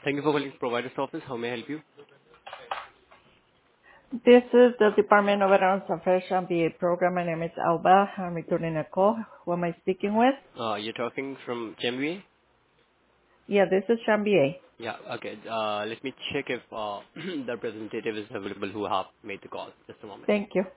Thank you for calling Provider's Office. How may I help you? This is the Department of Veterans Affairs MBA program. My name is Alba. I'm returning a call. Who am I speaking with? You're talking from GMBA? Yeah, this is MBA. Yeah, okay. Let me check if the representative is available who have made the call. Just a moment. Thank you.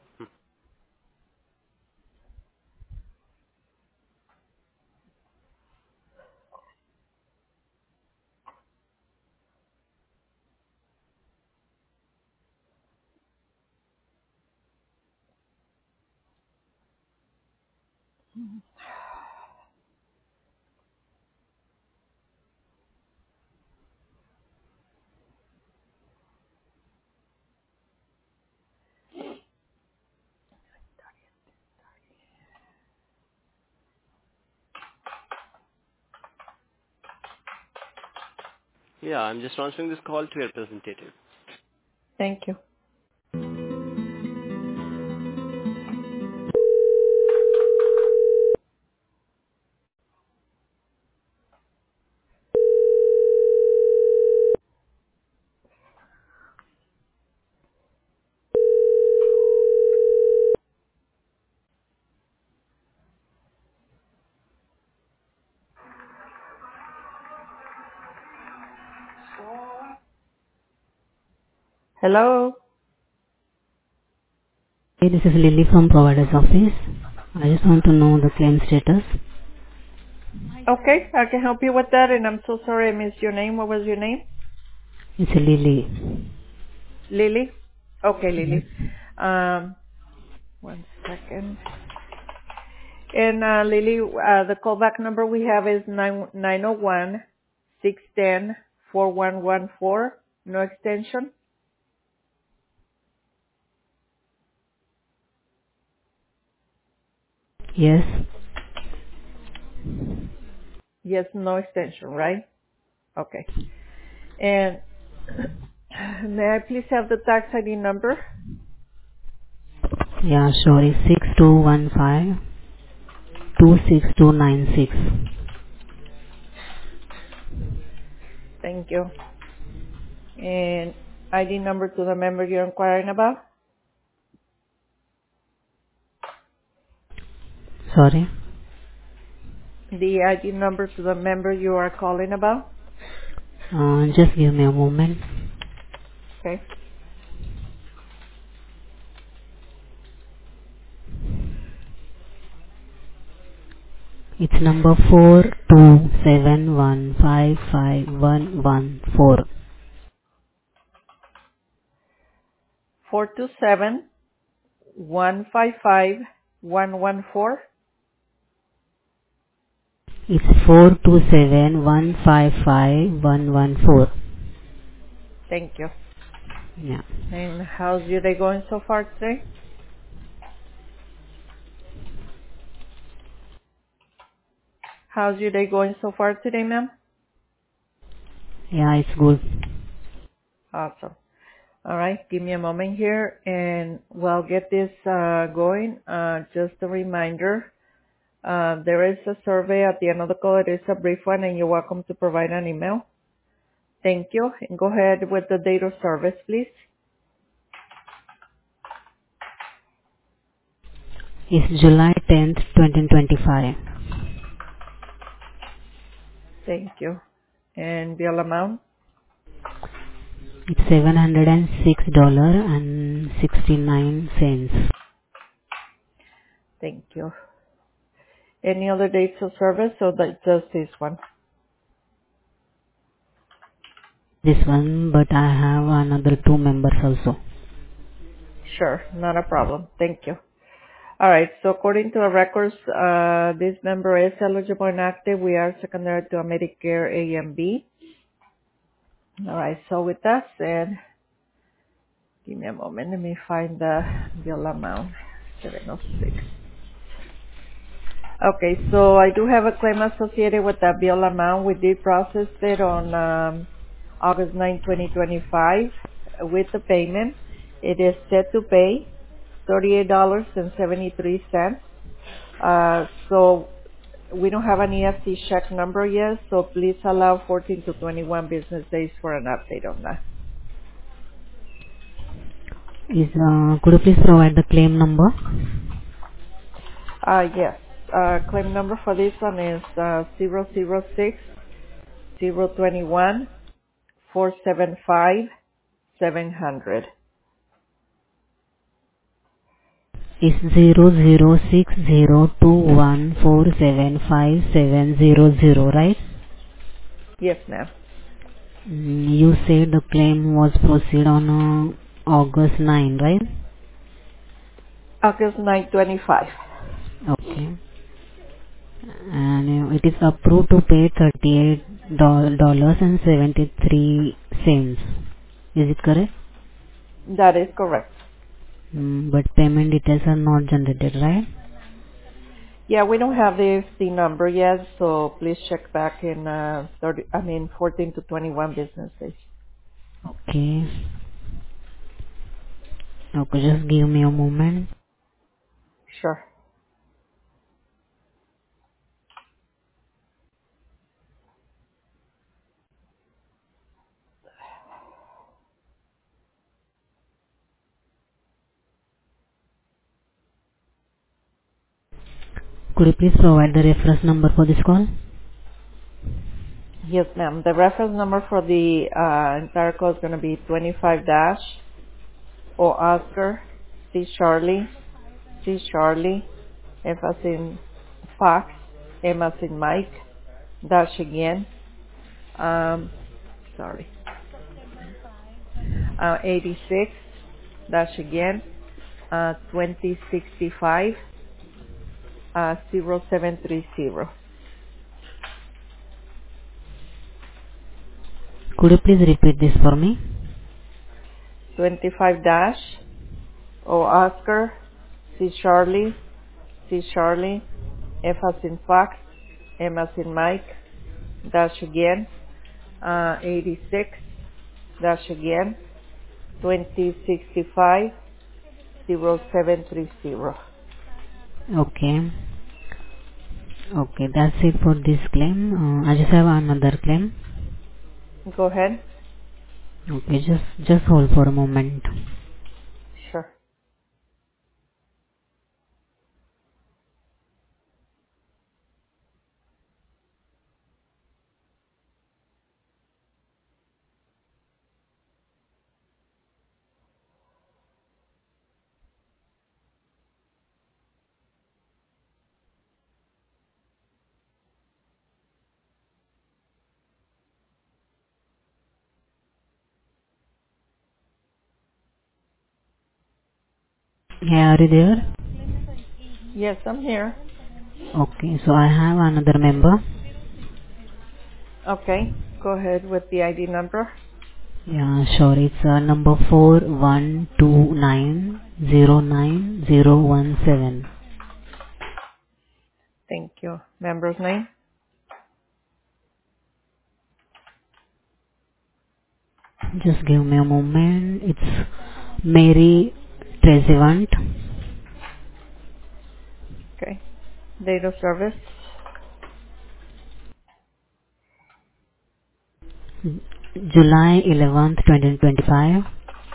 Yeah, I'm just transferring this call to your representative. Thank you. Hello? Hey, this is Lily from Provider's Office. I just want to know the claim status. Okay, I can help you with that, and I'm so sorry I missed your name. What was your name? It's Lily. Lily? Okay, Yes. Lily. One second. And Lily, the callback number we have is 901-610-4114. No extension? Yes. Yes, no extension, right? Okay. And may I please have the tax ID number? Yeah, sure. It's 6215-26296. Thank you. And ID number to the member you're inquiring about? Sorry. The ID number to the member you are calling about? Just give me a moment. Okay. It's number 427155114. 427-155-114. It's 427155114. Thank you. Yeah. And how's your day going so far today? How's your day going so far today, ma'am? Yeah, it's good. Awesome. All right, give me a moment here and we'll get this going. Just a reminder, there is a survey at the end of the call. It is a brief one and you're welcome to provide an email. Thank you. And go ahead with the date of service, please. It's July 10th, 2025. Thank you. And bill amount. It's $706.69. Thank you. Any other dates of service or that just this one? This one, but I have another two members also. Sure, not a problem. Thank you. All right. So according to our records, this member is eligible and active. We are secondary to a Medicare A and B. All right. So with that said, give me a moment. Let me find the bill amount. 706. Okay. So I do have a claim associated with that bill amount. We did process it on August 9, 2025 with the payment. It is set to pay $38.73. So We don't have an EFT check number yet, so please allow 14 to 21 business days for an update on that. Could you please provide the claim number? Yes. Claim number for this one is 006 021 475 700. Is 006021475700, right? Yes, ma'am. You said the claim was proceed on August 9, right? August 925. Okay. And it is approved to pay $38.73. Is it correct? That is correct. But payment details are not generated, right? Yeah, we don't have the FT number yet, so please check back in 14 to 21 business days. Okay. Okay, just give me a moment. Sure. Could you please provide the reference number for this call? Yes, ma'am. The reference number for the entire call is going to be 25 dash O Oscar C Charlie F as in Fox M as in Mike dash again. Sorry. 86 dash again. 2065 0730. Could you please repeat this for me? 25 dash O Oscar C Charlie F as in Fox M as in Mike dash again 86 dash again 2065 0730. Okay. Okay, that's it for this claim. I just have another claim. Go ahead. Okay, just hold for a moment. Sure. Yeah, are you there? Yes, I'm here. Okay, so I have another member. Okay. Go ahead with the ID number. Yeah, sure. It's number 412909017. Thank you. Member's name. Just give me a moment. It's Mary Trezevant, Okay. Date of service. July 11th, 2025.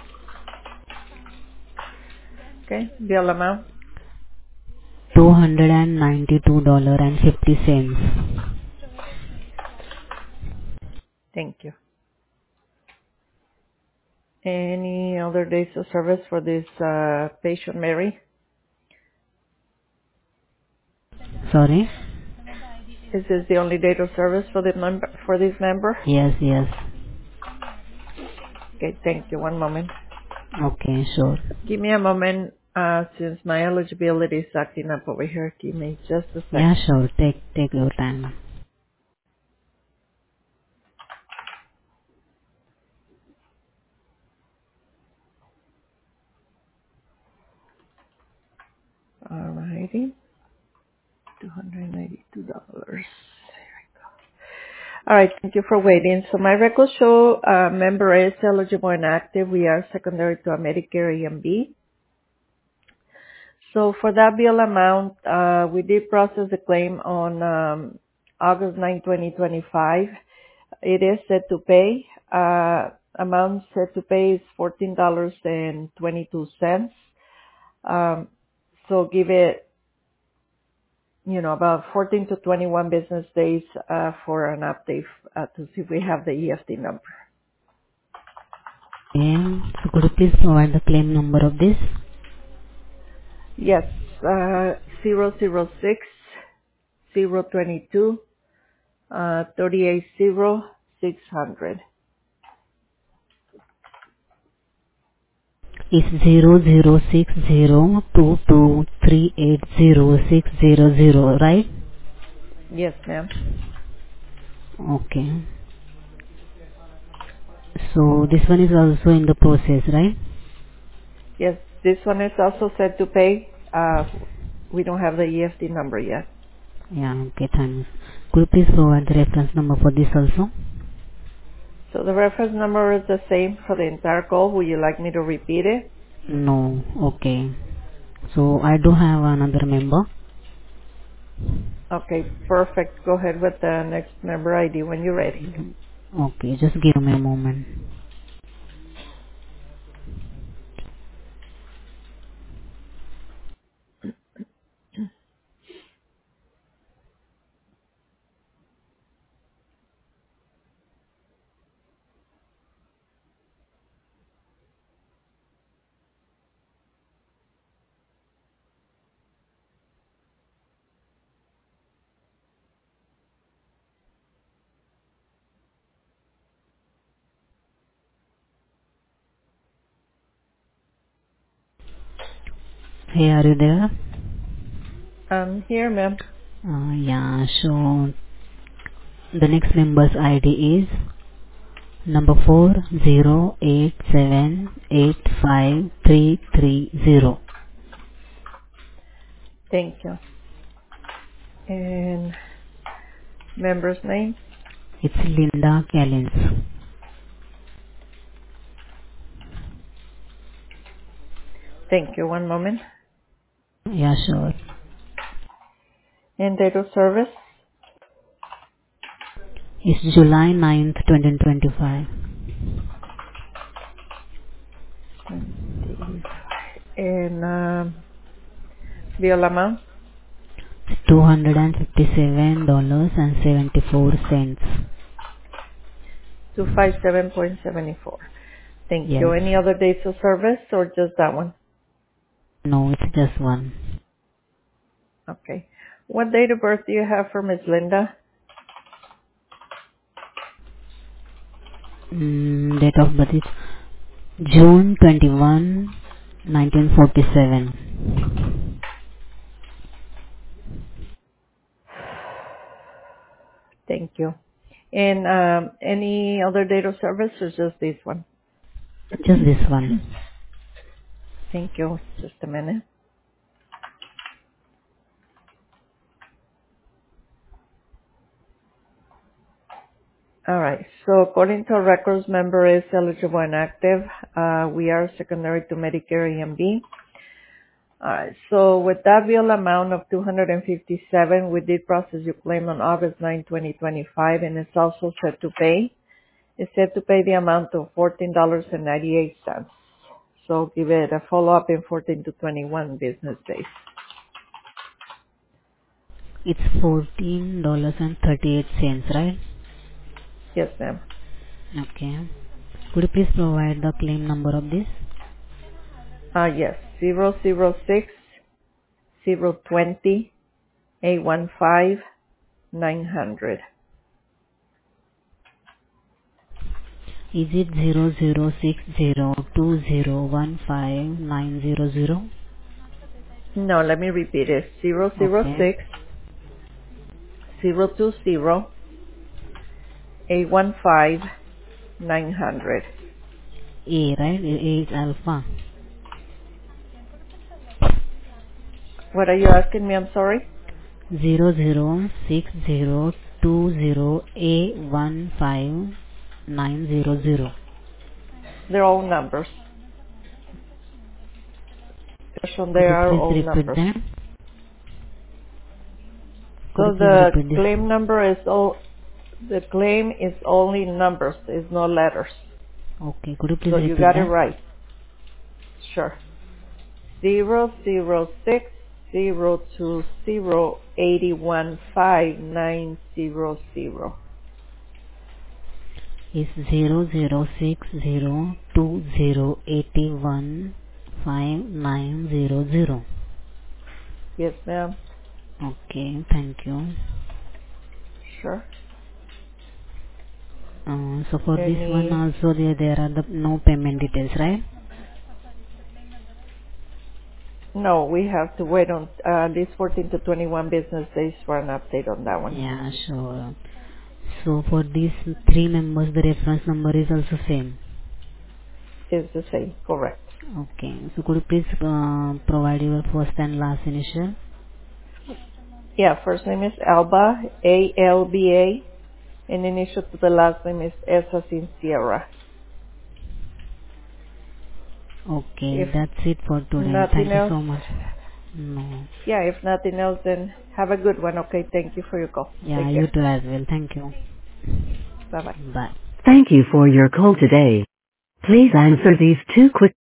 Okay. Bill amount. $292.50. Thank you. Any other days of service for this patient, Mary? Sorry? Is this the only date of service for the member for this member? Yes, yes. Okay. Thank you. One moment. Okay, sure. Give me a moment. Since my eligibility is acting up over here, give me just a Yeah, second. sure. Take your time. Alrighty. $292. All right. Thank you for waiting. So my records show member is eligible and active. We are secondary to a Medicare EMB. So for that bill amount, we did process the claim on August 9, 2025. It is set to pay. Amount set to pay is $14.22. So give it, about 14 to 21 business days for an update to see if we have the EFT number. Okay. So could you please provide the claim number of this? Yes, 006 022 380 600. It's 006022380600, right? Yes, ma'am. Okay. So this one is also in the process, right? Yes, this one is also set to pay. We don't have the EFT number yet. Yeah, okay, thanks. Could you please provide the reference number for this also? So the reference number is the same for the entire call. Would you like me to repeat it? No, okay. So I do have another member. Okay, perfect. Go ahead with the next member ID when you're ready. Okay, just give me a moment. Hey, are you there? I'm here, ma'am. Yeah, so the next member's ID is number 408785330. Thank you. And member's name? It's Linda Callens. Thank you. One moment. Yeah, sure. And date of service? It's July 9th, 2025. 25. And bill amount? $257.74. 257.74. Thank you. Yes. Any other dates of service or just that one? No, it's just one. Okay. What date of birth do you have for Miss Linda? Date of birth is June 21, 1947. Thank you. And any other date of service or just this one? Just this one. Thank you. Just a minute. All right. So according to our records, member is eligible and active. We are secondary to Medicare EMB. All right. So with that bill amount of 257, we did process your claim on August 9, 2025, and it's also set to pay. It's set to pay the amount of $14.98. So give it a follow-up in 14 to 21 business days. It's $14.38, right? Yes, ma'am. Okay. Could you please provide the claim number of this? Yes. 006 020 815 900. Is it 0060201590? No, let me repeat it. Okay. 006 020 815 900. A, right? A is alpha. What are you asking me? I'm sorry. 006020A15900. They're all numbers. They Could you are please all repeat numbers. that? Could you So please the repeat this? claim number is the claim is only numbers, is no letters. Okay, could you please So you repeat got it that? right. Sure. 00602081590. It's 006020815900. Yes, ma'am. Okay, thank you. Sure. So for this one Any? also there are no payment details, right? No, we have to wait on at least 14 to 21 business days for an update on that one. Yeah, sure. So for these three members, the reference number is also same. It's the same, correct. Okay. So could you please provide your first and last initial? Yeah, first name is Alba, A-L-B-A, and initial to the last name is S as in Sierra. Okay, If that's it for today. nothing Thank you else, so much. No. yeah, if nothing else, then have a good one, okay? Thank you for your call. Yeah, Take you care. too as well. Thank you. Bye-bye. Bye. Thank you for your call today. Please answer these two quick